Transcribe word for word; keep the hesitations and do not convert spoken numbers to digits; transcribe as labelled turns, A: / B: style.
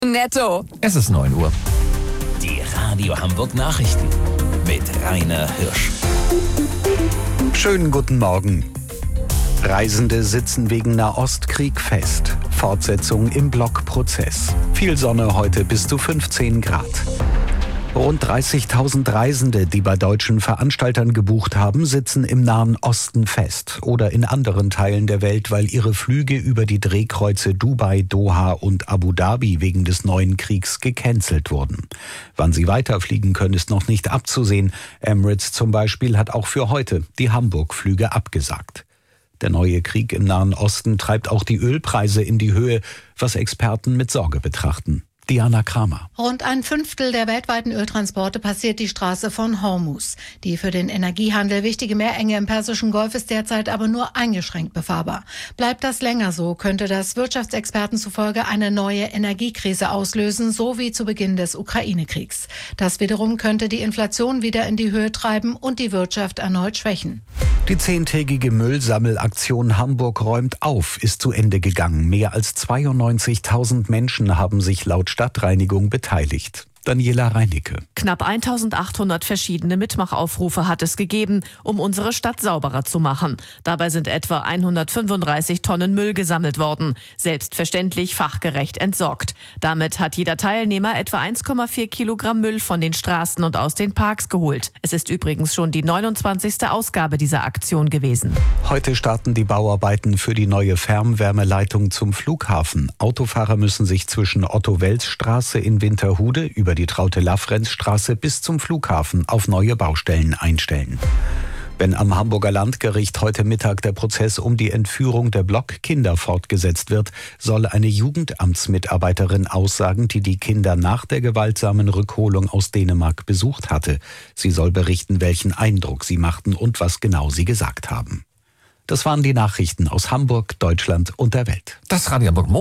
A: Netto.
B: Es ist neun Uhr.
C: Die Radio Hamburg Nachrichten mit Rainer Hirsch.
D: Schönen guten Morgen. Reisende sitzen wegen Nahostkrieg fest. Fortsetzung im Blockprozess. Viel Sonne heute bis zu fünfzehn Grad. Rund dreißigtausend Reisende, die bei deutschen Veranstaltern gebucht haben, sitzen im Nahen Osten fest oder in anderen Teilen der Welt, weil ihre Flüge über die Drehkreuze Dubai, Doha und Abu Dhabi wegen des neuen Kriegs gecancelt wurden. Wann sie weiterfliegen können, ist noch nicht abzusehen. Emirates zum Beispiel hat auch für heute die Hamburg-Flüge abgesagt. Der neue Krieg im Nahen Osten treibt auch die Ölpreise in die Höhe, was Experten mit Sorge betrachten. Diana Kramer.
E: Rund ein Fünftel der weltweiten Öltransporte passiert die Straße von Hormuz. Die für den Energiehandel wichtige Meerenge im Persischen Golf ist derzeit aber nur eingeschränkt befahrbar. Bleibt das länger so, könnte das Wirtschaftsexperten zufolge eine neue Energiekrise auslösen, so wie zu Beginn des Ukraine-Kriegs. Das wiederum könnte die Inflation wieder in die Höhe treiben und die Wirtschaft erneut schwächen.
D: Die zehntägige Müllsammelaktion Hamburg räumt auf ist zu Ende gegangen. Mehr als zweiundneunzigtausend Menschen haben sich laut Stadtreinigung beteiligt. Daniela Reinicke.
F: Knapp eintausendachthundert verschiedene Mitmachaufrufe hat es gegeben, um unsere Stadt sauberer zu machen. Dabei sind etwa hundertfünfunddreißig Tonnen Müll gesammelt worden, selbstverständlich fachgerecht entsorgt. Damit hat jeder Teilnehmer etwa eins Komma vier Kilogramm Müll von den Straßen und aus den Parks geholt. Es ist übrigens schon die neunundzwanzigste Ausgabe dieser Aktion gewesen.
D: Heute starten die Bauarbeiten für die neue Fernwärmeleitung zum Flughafen. Autofahrer müssen sich zwischen Otto-Wels-Straße in Winterhude über die Traute-Laffrenz-Straße bis zum Flughafen auf neue Baustellen einstellen. Wenn am Hamburger Landgericht heute Mittag der Prozess um die Entführung der Block-Kinder fortgesetzt wird, soll eine Jugendamtsmitarbeiterin aussagen, die die Kinder nach der gewaltsamen Rückholung aus Dänemark besucht hatte. Sie soll berichten, welchen Eindruck sie machten und was genau sie gesagt haben. Das waren die Nachrichten aus Hamburg, Deutschland und der Welt.
B: Das Radio Hamburg